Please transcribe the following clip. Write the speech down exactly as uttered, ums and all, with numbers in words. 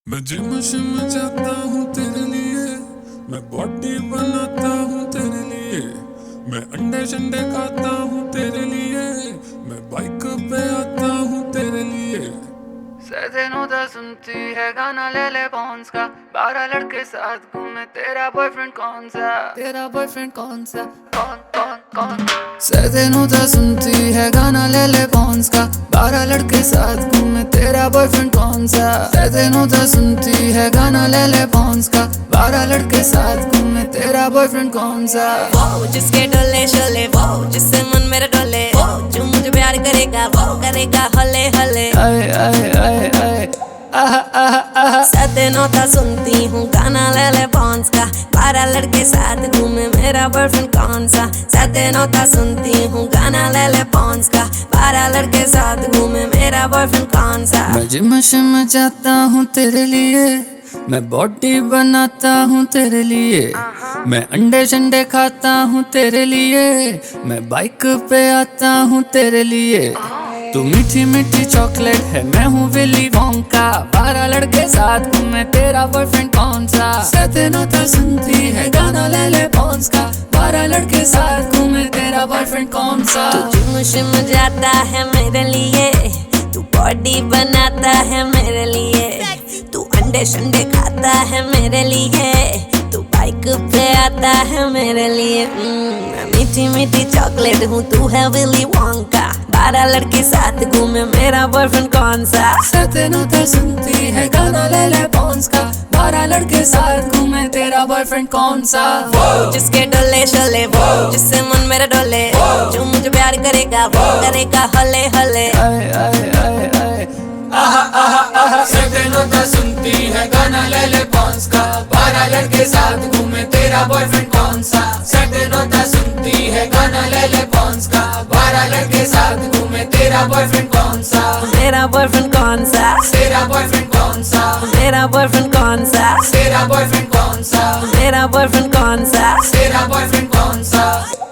मैं जिम शिम जाता हूँ तेरे लिए, मैं बॉडी बनाता हूँ तेरे लिए, मैं अंडे शंडे खाता हूँ तेरे लिए, मैं बाइक पे आता हूँ तेरे लिए। सैनोदा सुनती है गाना ले ले पॉन्स का, बारह लड़के साथ घूमे तेरा बॉयफ्रेंड कौन सा, तेरा बॉयफ्रेंड कौन सा, कौन कौन कौन। सैनोदा सुनती है गाना ले ले पॉन्स का, बारह लड़के साथ घूमे तेरा बॉयफ्रेंड कौन सा। सैनोदा सुनती है गाना ले ले पॉन्स का, बारह लड़के साथ घूमे तेरा बॉयफ्रेंड कौन सा। वो जिसके डोले शोले, वो जिससे मन मेरा डोले, वो जो मुझे प्यार करेगा वो करेगा हले हले। आए आए आए आए आहा आहा आहा। सैनोदा सुनती हूँ गाना ले ले पॉन्स का, बारह लड़के साथ घूमे मेरा बॉयफ्रेंड कौन सा। सैनोदा सुनती हूँ गाना ले ले पॉन्स का, बारह लड़के साथ घूमे मेरा बॉयफ्रेंड कौन सा। मैं जिम शिम जाता हूँ तेरे लिए, मैं बॉडी बनाता हूँ तेरे लिए, मैं अंडे शंडे खाता हूँ तेरे लिए, मैं बाइक पे आता हूँ तेरे लिए। तू मीठी मीठी चॉकलेट है, मैं हूँ विली वोंका, बारह लड़के साथ घूमे तेरा बॉयफ्रेंड कौन सा। सैनोदा सुनती है गाना ले ले पॉन्स का, बारह लड़के साथ घूमे तेरा बॉयफ्रेंड कौन सा। तू जिम शिम जाता है मेरे लिए, तू बॉडी बनाता है मेरे लिए, तू अंडे शंडे खाता है मेरे लिए, तू बाइक पे आता है मेरे लिए। मैं मीठी मीठी चॉकलेट हूँ, तू है विली वोंका, बारह लड़के साथ घूमे मेरा बॉयफ्रेंड कौन सा। सैनोदा सुनती है गाना ले ले पॉन्स का, बारह लड़के साथ घूमे तेरा बॉयफ्रेंड कौन सा। वो जिसके डोले शोले, वो जिससे मन मेरा डोले, जो मुझे प्यार करेगा वो करेगा हले हले। आए आए आए आए आहा आहा आहा। सैनोदा सुनती है गाना ले ले पॉन्स का, बारह लड़के साथ घूमे तेरा बॉयफ्रेंड कौन सा। सैनोदा सुनती है गाना ले ले पॉन्स का, बारह लड़के साथ घूमे तेरा बॉयफ्रेंड कौन सा। मेरा बॉयफ्रेंड कौन सा, तेरा बॉयफ्रेंड कौन सा, मेरा बॉयफ्रेंड कौन सा, तेरा बॉयफ्रेंड कौन सा, मेरा बॉयफ्रेंड कौन सा। तेरा बॉयफ्रेंड कौन सा।